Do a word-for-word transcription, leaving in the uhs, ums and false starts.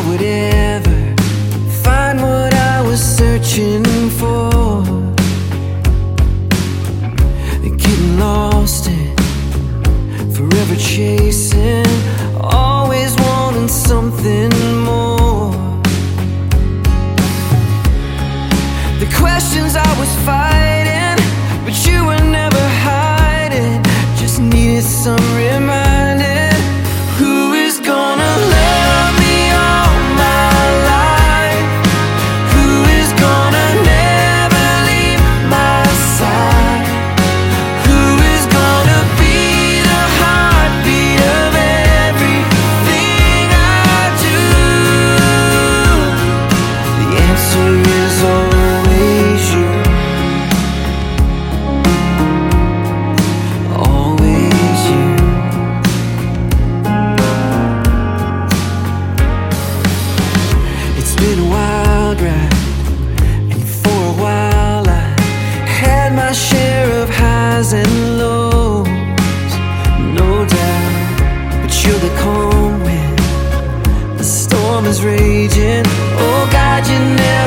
would ever find what I was searching for. Getting lost in, forever chasing, always wanting something more. The questions I was fighting, but you were never hiding. Just needed some reminding. Who is gonna love me all my life? Who is gonna never leave my side? Who is gonna be the heartbeat of everything I do? The answer is always you. Always you. It's been a wild ride, and for a while I had my share of highs and lows, no doubt. But you're the calm when the storm is raging. Oh God, you never